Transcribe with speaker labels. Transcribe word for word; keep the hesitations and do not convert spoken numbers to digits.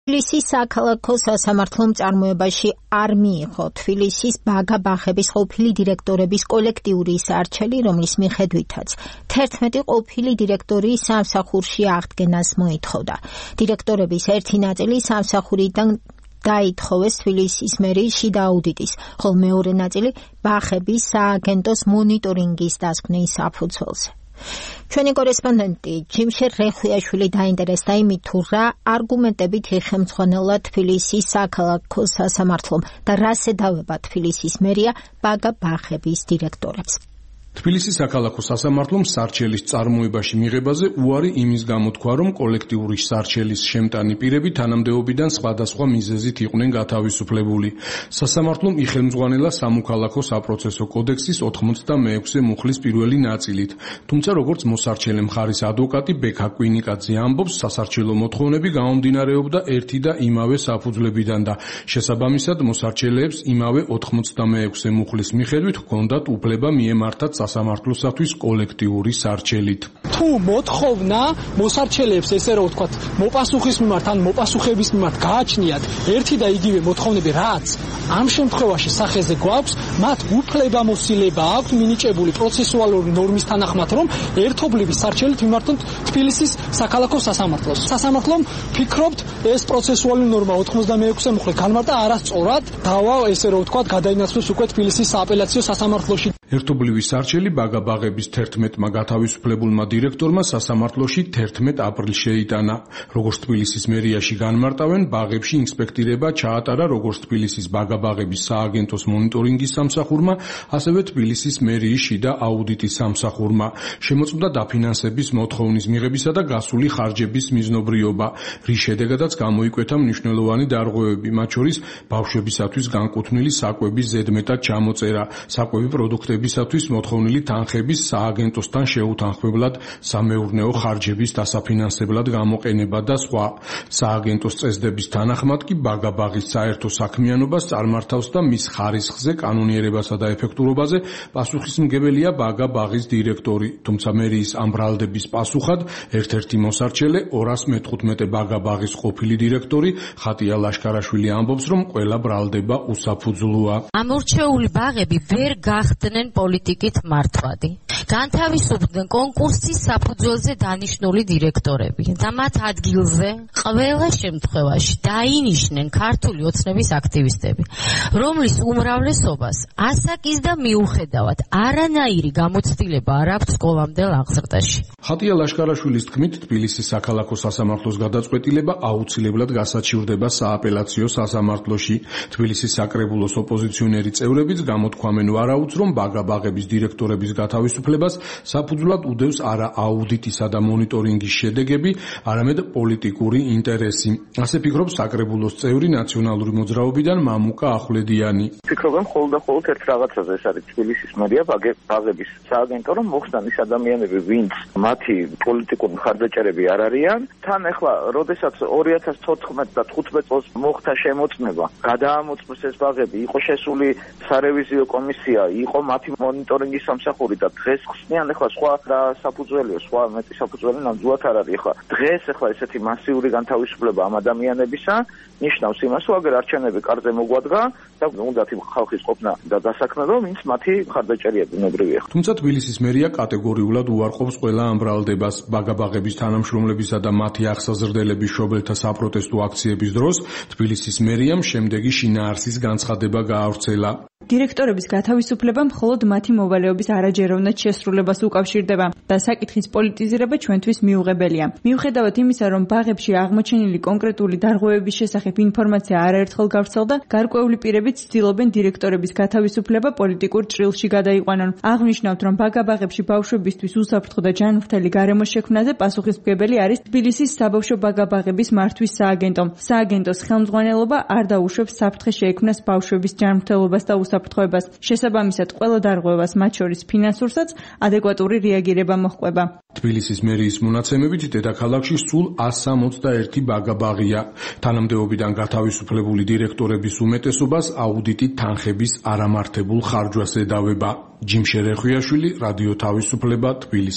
Speaker 1: თბილისის საქალაქო სასამართლომ წარმოებაში არ მიიღო თბილისის ბაგა-ბაღების ყოფილი დირექტორების კოლექტიური სარჩელი, რომლის მიხედვითაც თერთმეტი ყოფილი დირექტორი სამსახურში აღდგენას მოითხოვდა. დირექტორების ერთი ნაწილი სამსახურიდან დაითხოვეს თბილისის მერიის შიდა აუდიტის, ხოლო მეორე ნაწილი ბაღების სააგენტოს მონიტორინგის დასკვნის საფუძველზე. ჩვენი კორესპონდენტი ჯიმშერ რეხვიაშვილი დაინტერესდა იმით, თუ რა არგუმენტებით იხელმძღვანელა თბილისის საქალაქო სასამართლომ და რას ედავება თბილისის მერია ბაგა-ბაღების დირექტორებს.
Speaker 2: თბილისის საქალაქო სასამართლომ სარჩელის წარმოებაში მიღებაზე უარი იმის გამო თქვა, რომ კოლექტიური სარჩელის შემტანი პირები თანამდებობიდან სხვადასხვა მიზეზით იყვნენ გათავისუფლებული. სასამართლომ იხელმძღვანელა სამოქალაქო საპროცესო კოდექსის ოცდამეექვსე მუხლის პირველი ნაწილით. თუმცა როგორც მოსარჩელე მხარის ადვოკატი ბექა კვინიკაძე ამბობს, სასარჩელო მოთხოვნები გამომდინარეობდა ერთი და იმავე საფუძვლებიდან და შესაბამისად მოსარჩელეებს იმავე ოცდამეექვსე მუხლის მიხედვით ჰქონდათ უფლება მიემართათ სასამართლოსათვის კოლექტიური სარჩელით.
Speaker 3: თუ მოთხოვნა მოსარჩელეებს ესე რომ ვთქვათ, მოპასუხის მიმართ ან მოპასუხების მიმართ გააჩნიათ ერთი და იგივე მოთხოვნები, რაც ამ შემთხვევაში სახეზე გვაქვს, მათ უფლებამოსილება აქვთ მინიჭებული პროცესუალური ნორმის თანახმად, რომ ერთობლივი სარჩელით მიმართოთ თბილისის საქალაქო სასამართლოს. სასამართლომ ფიქრობთ, ეს პროცესუალური ნორმა ოცდამეექვსე მუხლი განმარტა არასწორად, დავა ესე რომ ვთქვათ, გადაინაცვლოს უკვე თბილისის სააპელაციო სასამართლოში.
Speaker 2: ერთობლივი სარჩელი ბაგა-ბაღების თერთმეტმა გათავისუფლებულმა დირექტორმა სასამართლოში თერთმეტ აპრილს შეიტანა. როგორც თბილისის მერიაში განმარტავენ, ბაღებში ინსპექტირება ჩაატარა როგორც თბილისის ბაგა-ბაღების სააგენტოს მონიტორინგის სამსახურმა, ასევე თბილისის მერიის შიდა აუდიტის სამსახურმა. შემოწმდა დაფინანსების მოთხოვნის მიღებისა და გასული ხარჯების მიზნობრიობა, რის შედეგადაც გამოიკვეთა მნიშვნელოვანი დარღვევები, მათ შორის ბავშვებისათვის განკუთვნილი საკვების ზედმეტად ჩამოწერა, საკვები პროდუქტები ბისათვის მოთხოვნილი თანხების სააგენტოსთან შეუთანხმებლად სამეურნეო ხარჯების დასაფინანსებლად გამოყენება და სხვა. სააგენტოს წესდების თანახმად კი ბაგა-ბაღის საერთო საქმიანობას წარმართავს და მის ხარისხზე, კანონიერებასა და ეფექტურობაზე პასუხისმგებელია ბაგა-ბაღის დირექტორი, თუმცა მერიის ამ ბრალდების პასუხად ერთ-ერთი მოსარჩელე ორას მეთხუთმეტე ბაგა-ბაღის ყოფილი დირექტორი ხატია ლაშქარაშვილი ამბობს, რომ ყველა ბრალდება უსაფუძვლოა.
Speaker 4: ამორჩეული ბაღები ვერ გახდნენ პოლიტიკით მართვადი. განთავისუფლდნენ კონკურსის საფუძველზე დანიშნული დირექტორები და მათ ადგილზე ყველა შემთხვევაში დაინიშნენ ქართული ოცნების აქტივისტები, რომლის უმრავლესობას ასაკის და მიუხედავად არანაირი გამოცდილება არ აქვს სკოლამდელ აღზრდაში.
Speaker 2: ხატია ლაშქარაშვილის თქმით, თბილისის საქალაქო სასამართლოს გადაწყვეტილება აუცილებლად გასაჩივრდება სააპელაციო სასამართლოში. თბილისის საკრებულოს ოპოზიციონერი წევრებიც გამოთქვამენ ვარაუდს, რომ ბაგა-ბაღების დირექტორების გათავისუფლებას საფუძვლად უდევს არა აუდიტისა და მონიტორინგის შედეგები, არამედ პოლიტიკური ინტერესი. ასე ფიქრობს საკრებულოს წევრი ნაციონალური მოძრაობიდან მამუკა ახვლედიანი.
Speaker 5: ფიქრობენ მხოლოდ და მხოლოდ ერთ რაღაცაზე, ეს არის თბილისის მერია ბაღების სააგენტო, რომ მოხსნან ის ადამიანები, ვინც მათი პოლიტიკური მხარდაჭერები არ არიან. თან ახლა, როდესაც ორი ათას თოთხმეტ და თხუთმეტ წელს მოხდა შემოწმება, გადაამოწმეს ეს ბაღები, იყო შესული სარევიზიო კომისია, იყო მათი მონიტორინგის სამსახური და დღეს ხსნიან ახლა სხვა და საფუძველიო, სხვა მეტი საფუძველი ნამდვილად არ არის. ახლა დღეს ახლა ესეთი მასიური განთავისუფლება ამ ადამიანებისა ნიშნავს იმას, რომ აგერ არჩევნები კარზე მოგვადგა და უნდათ იმ ხალხის ყოფნა და დასაქმება, ვინც მათი მხარდაჭერია ბუნებრივია.
Speaker 2: თუმცა თბილისის მერია კატეგორიულად უარყოფს ყველა ამ ბრალდებას. ბაგა-ბაღების თანამშრომლებისა და მათი აღსაზრდელების მშობელთა საპროტესტო აქციების დროს თბილისის მერიამ შემდეგი შინაარსის განცხადება გაავრცელა.
Speaker 6: დირექტორების გათავისუფლება მხოლოდ მათი მოვალეობის არაჯეროვნად შესრულებას უკავშირდება და საკითხის პოლიტიზირება ჩვენთვის მიუღებელია. მიუხედავად იმისა, რომ ბაღებში აღმოჩენილი კონკრეტული დარღვევების შესახებ ინფორმაცია არაერთხელ გავრცელდა, გარკვეული პირები ცდილობენ დირექტორების გათავისუფლება პოლიტიკურ ჭრილში გადაიყვანონ. აღნიშნავთ, რომ ბაგა-ბაღებში ბავშვებისთვის უსაფრთხო და ჯანმრთელი გარემოს შექმნაზე პასუხისმგებელი არის თბილისის საბავშვო ბაგა-ბაღების მართვის სააგენტო. სააგენტოს ხელმძღვანელობა არ დაუშვებს საფრთხე შეექმნას ბავშვების ჯანმრთელობას და უსაფრთხოებას. შესაბამისად, ყველა დარღვევას, მათ შორის ფინანსურსაც, ადეკვატური რეაგირება მოჰყვება.
Speaker 2: თბილისის მერიის მონაცემებით დედაქალაქში სულ ას სამოცდაერთი ბაგა-ბაღია. თანამდებობიდან გათავისუფლებული დირექტორების უმეტესობას აუდიტით თანხების არამართებულ ხარჯვას ედავება. ჯიმშერ რეხვიაშვილი, რადიო თავისუფლება, თბილისი.